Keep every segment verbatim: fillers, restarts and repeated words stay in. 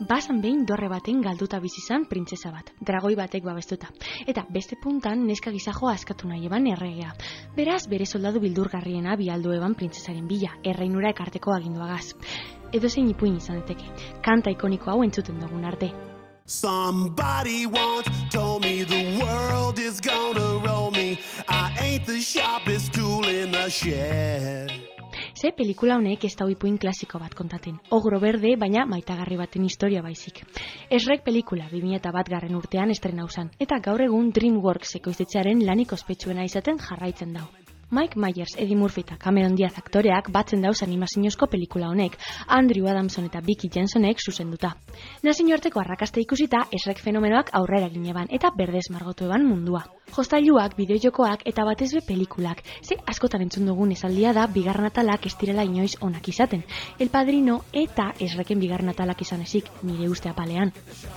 basan behin dorre baten galduta bizi izan printzesa bat, dragoi batek babestuta. Eta beste puntan neska gizajoa askatu nahi eban erregea. Beraz, bere soldadu bildurgarriena bialdu eban printzesaren bila, erreinura ekarteko aginduagaz. Edo zein ipuin izan deteke, kanta ikoniko hau entzuten dugun arte. Somebody once told me the world is gonna roll me. I ain't the sharpest tool in the shed. Ze pelikula honek ez da ipuin klasiko bat kontaten. Ogro berde, baina maitagarri baten historia baizik. Shrek pelikula bi mila bat garren urtean estrena usan, eta gaur egun DreamWorks ekoiztetxearen lanik ospetsuena izaten jarraitzen dau. Mike Myers, Eddie Murphy eta Cameron Diaz aktoreak batzen dauz animaziozko pelikula honek, Andrew Adamson eta Vicky Jensonek zuzenduta. Nazio arteko arrakasta ikusita, Shrek fenomenoak aurrera gineban eta berdez margotu eban mundua. Jostailuak, bideojokoak eta batez be pelikulak, ze askotan entzun dugun esaldia da bigarren atalak ez direla inoiz onak izaten. El Padrino eta Shreken bigarren atalak izan ezik, nire uste apalean.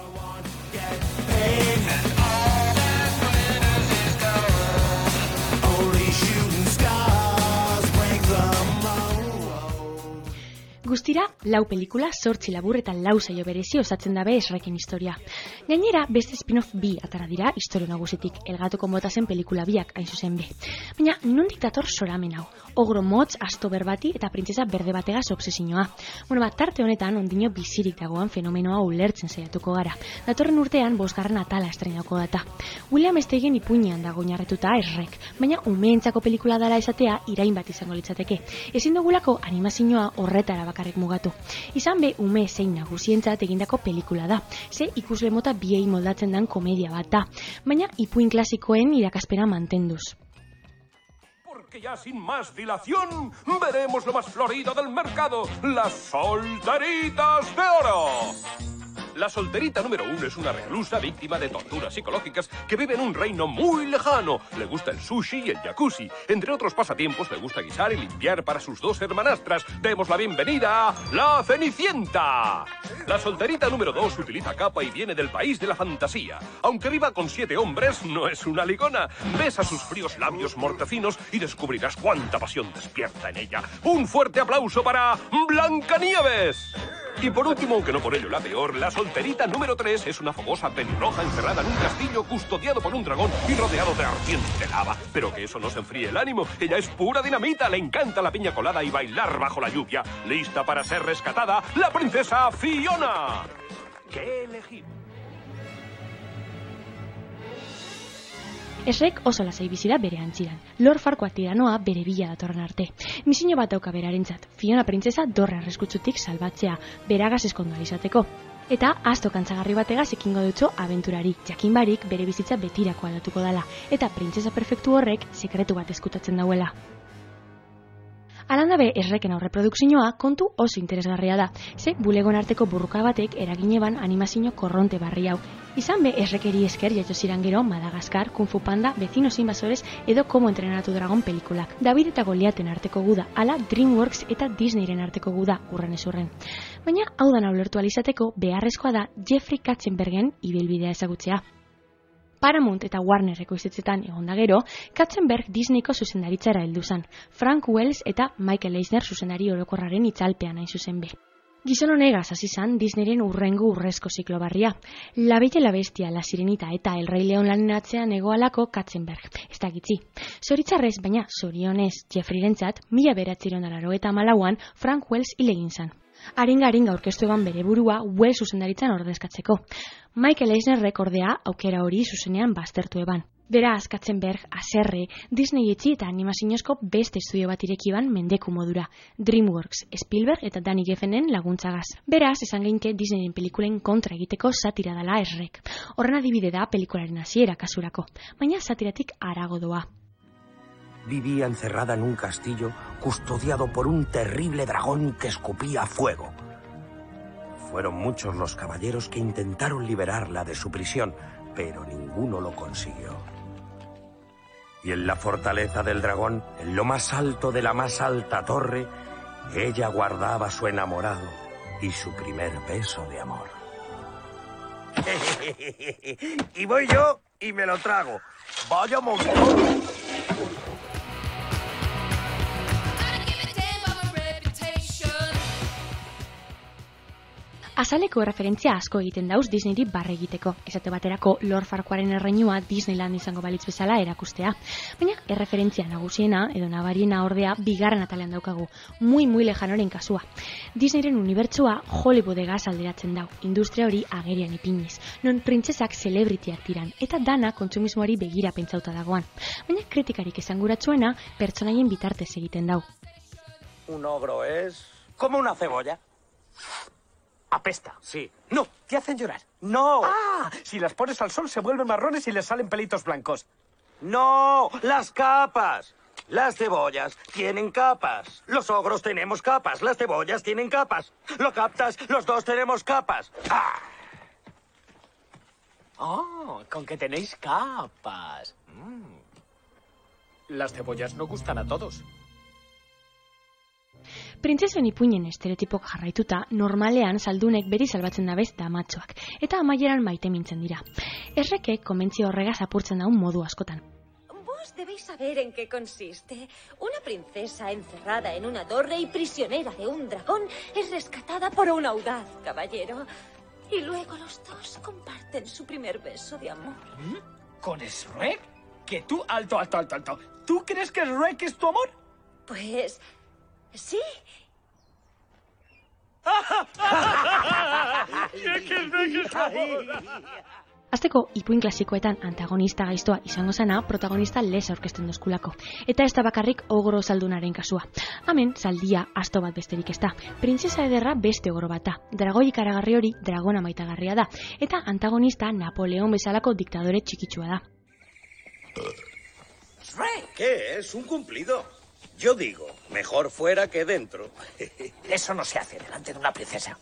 Guztira, lau pelikula, zortzi labur eta lau saio berezi osatzen dabe Shreken historia. Gainera, beste spin-off bi atara dira historia nagusitik, El gato con botas zen pelikula biak hain zuzen be. Baina, nondik dator soramen hau? Ogro motz, asto berbati eta printzesa berde bategaz obsesioa. Bueno, bat, tarte honetan ondino bizirik dagoan fenomenoa ulertzen saiatuko gara. Datorren urtean, bosgarren atala estrenako data. William Steigen ipuinean dago oinarrituta Shrek, baina umeentzako pelikula dela esatea irain bat izango litzateke. Ezin dugulako animazioa horretara bakarrik mugatu. Izan be, ume zein nagusientzat egindako pelikula da. Ze ikusle mota biei moldatzen dan komedia bat da. Baina ipuin klasikoen irakaspera mantenduz. Porque ya sin más dilación, veremos lo más florido del mercado, las solteritas de oro. La solterita número uno es una reclusa víctima de torturas psicológicas que vive en un reino muy lejano. Le gusta el sushi y el jacuzzi. Entre otros pasatiempos, le gusta guisar y limpiar para sus dos hermanastras. Demos la bienvenida a la Cenicienta. La solterita número dos utiliza capa y viene del país de la fantasía. Aunque viva con siete hombres, no es una ligona. Besa sus fríos labios mortecinos y descubrirás cuánta pasión despierta en ella. Un fuerte aplauso para Blancanieves. Y por último, aunque no por ello la peor, la solterita número tres es una fogosa pelirroja encerrada en un castillo custodiado por un dragón y rodeado de ardiente lava. Pero que eso no se enfríe el ánimo. Ella es pura dinamita, le encanta la piña colada y bailar bajo la lluvia. Lista para ser rescatada, la princesa Fiona. ¿Qué elegimos? Shrek oso lasai bizi da bere antziran. Lord Farquaad tiranoa bere bila datorren arte. Misio bat dauka berarentzat, Fiona printzesa dorre arriskutsutik salbatzea, beragaz eskondu izateko. Eta asto kantzagarri bategaz ekingo dutxo abenturari, jakin barik bere bizitza betirako aldatuko dala, eta printzesa perfektu horrek sekretu bat eskutatzen dauela. Alandabe, Shreken aurreprodukzioa kontu oso interesgarria da, ze bulegon arteko burruka batek eragineban animazio korronte barri hau. Izan be, Shrekeri esker jaio ziran gero Madagaskar, Kung Fu Panda, Vecinos Invasores edo Como Entrenatu Dragon pelikulak. David eta Goliaten arteko guda, ala DreamWorks eta Disneyren arteko guda urren ezurren. Baina hau da ulertu alizateko beharrezkoa da Jeffrey Katzenbergen ibilbidea ezagutzea. Paramount eta Warner ekoiztetxetan egonda gero, Katzenberg Disneyko zuzendaritzara heldu zen, Frank Wells eta Michael Eisner zuzendari orokorraren itzalpean hain zuzen be. Gizon honegaz hasi zan Disneyren urrengo urrezko ziklo barria. La Bella y la Bestia, La Sirenita eta El Rey León lanen atzean egoalako Katzenberg. Ez da gitzi. Zoritzarrez, baina zorionez Jeffreyrentzat, mila bederatziehun eta laurogeita hamalauan Frank Wells hil egin zan. Aringa-aringa aurkeztu eban bere burua Wells zuzendaritzan ordezkatzeko. Michael Eisnerrek ordea aukera hori zuzenean baztertu eban. Beraz, Katzenberg, haserre, Disney etxi eta animaziozko beste estudio bat irekiban mendeku modura. DreamWorks, Spielberg eta Danny Geffenen laguntzagaz. Beraz, esan geinke Disneyren pelikulen kontra egiteko satira dela Shrek. Horren adibide da pelikularen hasiera kasurako, baina satiratik harago doa. Vivía encerrada en un castillo custodiado por un terrible dragón que escupía fuego. Fueron muchos los caballeros que intentaron liberarla de su prisión, pero ninguno lo consiguió. Y en la fortaleza del dragón, en lo más alto de la más alta torre, ella guardaba su enamorado y su primer beso de amor. Y voy yo y me lo trago. ¡Vaya montón! Azaleko referentzia asko egiten dauz Disneyri barre egiteko. Esate baterako Lord Farquaren erreinua Disneyland izango balitz bezala erakustea. Baina erreferentzia nagusiena edo nabariena ordea bigarren atalean daukagu. Muy muy lejanoren kasua. Disneyren unibertsua Hollywoodegaz alderatzen dau. Industria hori agerian ipiniz. Non printzesak celebrityak tiran eta dana kontsumismoari begira pentsauta dagoan. Baina kritikarik esanguratsuena pertsonaien bitartez egiten dau. Un ogro es como una cebolla. Apesta. Sí. No, te hacen llorar. No. Ah, si las pones al sol se vuelven marrones y les salen pelitos blancos. No, las capas. Las cebollas tienen capas. Los ogros tenemos capas. Las cebollas tienen capas. ¿Lo captas? Los dos tenemos capas. ¡Ah! Oh, con que tenéis capas. Mm. Las cebollas no gustan a todos. Printzesen ipuinen estereotipok jarraituta, normalean saldunek beri salbatzen dabez damatxoak, eta amaieran maite mintzen dira. Erreke konbentzio horregaz apurtzen daun modu askotan. Vos debéis saber en qué consiste. Una princesa encerrada en una torre y prisionera de un dragón es rescatada por un audaz caballero. Y luego los dos comparten su primer beso de amor. ¿Mm? ¿Con Shrek? ¿Que tú? Alto, alto, alto, alto. ¿Tú crees que Shrek es tu amor? Pues... sí. Azteko, ipuin klasikoetan antagonista gaiztoa izango zana protagonista les aurkezten dozkulako. Eta ez da bakarrik ogro zaldunaren kasua. Hemen, zaldia asto bat besterik ez da. Printzesa ederra beste ogro bat da. Dragoi ikaragarri hori dragona maitagarria da. Eta antagonista Napoleon bezalako diktadore txikitsua da. Shrek, ¿qué es? Un cumplido. Yo digo, mejor fuera que dentro. Eso no se hace delante de una princesa.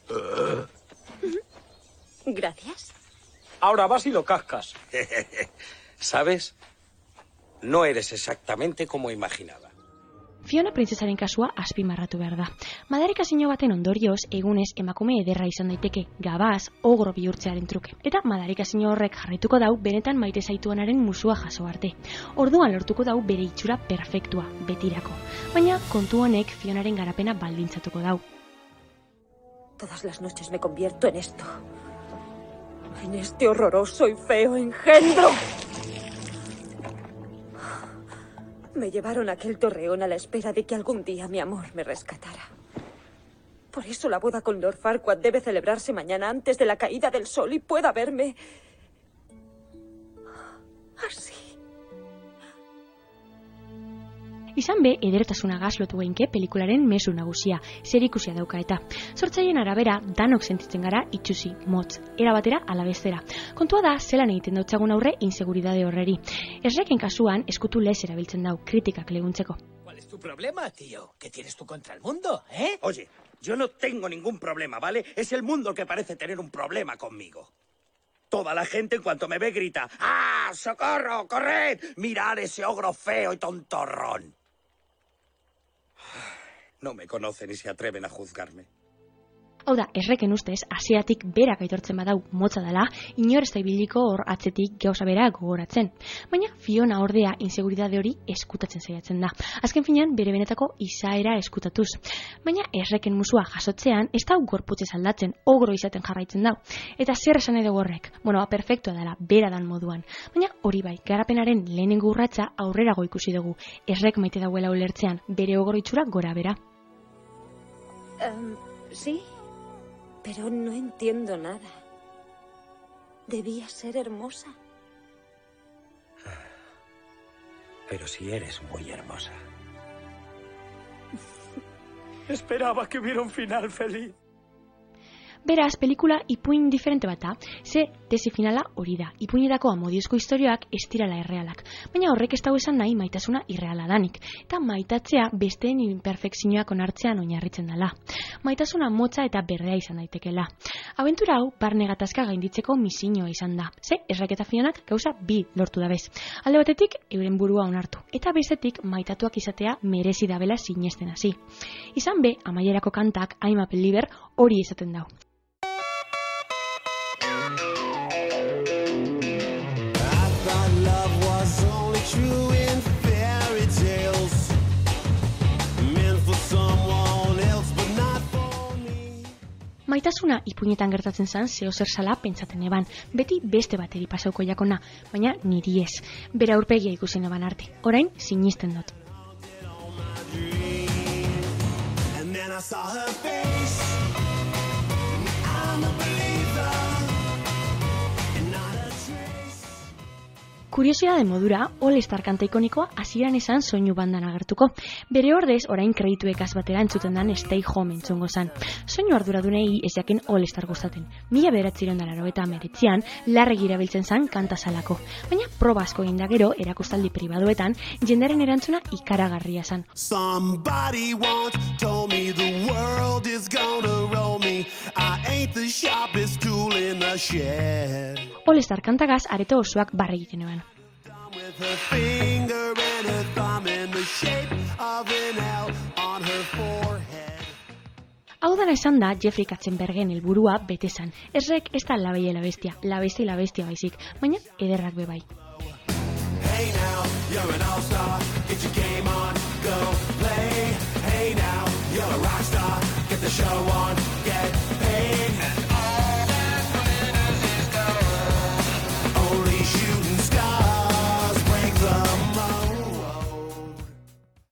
Gracias. Ahora vas y lo cascas. ¿Sabes? No eres exactamente como imaginaba. Fiona printzesaren kasua azpimarratu behar da. Madarikazio baten ondorioz, egunez emakume ederra izan daiteke, gabaz, ogro bihurtzearen truke. Eta madarikazio horrek jarraituko dau benetan maite zaituanaren musua jaso arte. Orduan lortuko dau bere itxura perfektua, betirako. Baina kontu honek Fionaren garapena baldintzatuko dau. Todas las noches me convierto en esto. En este horroroso y feo engendro. Me llevaron a aquel torreón a la espera de que algún día mi amor me rescatara. Por eso la boda con Lord Farquaad debe celebrarse mañana antes de la caída del sol y pueda verme así. Izan be, edertasunagaz lotu geinke pelikularen mezu nagusia, zer ikusia dauka eta. Sortzaileen arabera, danok sentitzen gara itxusi, motz, era batera alabezera. Kontua da, zelan egiten dautzagun aurre inseguridade horreri. Esreken kasuan, eskutu lez erabiltzen dau, kritikak leguntzeko. ¿Cuál es tu problema, tío? ¿Qué tienes tú contra el mundo, eh? Oye, yo no tengo ningún problema, ¿vale? Es el mundo el que parece tener un problema conmigo. Toda la gente en cuanto me ve grita, ¡ah, socorro, corred! Mirad ese ogro feo y tontorrón. No me conocen y se atreven a juzgarme. Hau da, erreken ustez, hasieratik berak aitortzen badau motza dela, inor ez da ibiliko hor atzetik gauza bera gogoratzen. Baina Fiona ordea inseguridade hori eskutatzen saiatzen da. Azken finean bere benetako izaera eskutatuz. Baina erreken musua jasotzean ez da gorputzez aldatzen, ogro izaten jarraitzen dau. Eta zer esan edo horrek? Bueno, perfektua dela, bera dan moduan. Baina hori bai, garapenaren lehenengo urratsa aurrerago ikusi dugu. Errek maite dauela ulertzean, bere ogro itxura gora bera. Um, sí. Pero no entiendo nada. Debía ser hermosa. Pero si eres muy hermosa. Esperaba que hubiera un final feliz. Beraz, pelikula ipuin diferente bat da, ze tesi finala hori da. Ipuinetako amodiozko historioak ez dirala errealak, baina horrek ez dago esan nahi maitasuna irreala danik, eta maitatzea besteen imperfekzioak onartzean oinarritzen dela. Maitasuna motza eta berdea izan daitekela. Abentura hau barne gatazka gainditzeko misioa izan da, ze Errek eta Fionak gauza bi lortu dabez. Alde batetik euren burua onartu, eta bestetik maitatuak izatea merezi dabela sinesten hasi. Izan be, amaierako kantak I'm a Believer hori izaten dau. True in fairy tales, meant for someone else but not for me. Maitasuna ipuinetan gertatzen zan zeo zer sala pentsaten eban, beti beste bateri pasauko jakona, baina niri ez. Bera aurpegia ikusi neban arte, orain sinisten dut. I saw her face. I'm a believer, and not a trace. Kuriosidade modura, All-Star kanta ikonikoa hasieran esan soinu bandan agertuko. Bere ordez, orain kredituekaz batera entzuten dan Stay Home entzungo zan. Soinu arduradunei ez jakin All-Star gustaten. Mila bederatziehun eta laurogeita hemeretzian larregi erabiltzen zan kanta salako. Baina proba asko egin da gero, erakustaldi pribaduetan, jendaren erantzuna ikaragarria zan. Somebody once told me the world is gonna roll me. I ain't the sharpest tool in the shed. All-Star kantagaz areto osoak barre egiten eban. With her finger and her thumb in the shape of an L on her forehead. Hau dara esan da Jeffrey Katzenbergen helburua bete zan. Errek ez da La Bella y la Bestia, La Bestia y la Bestia baizik, baina ederrak be bai.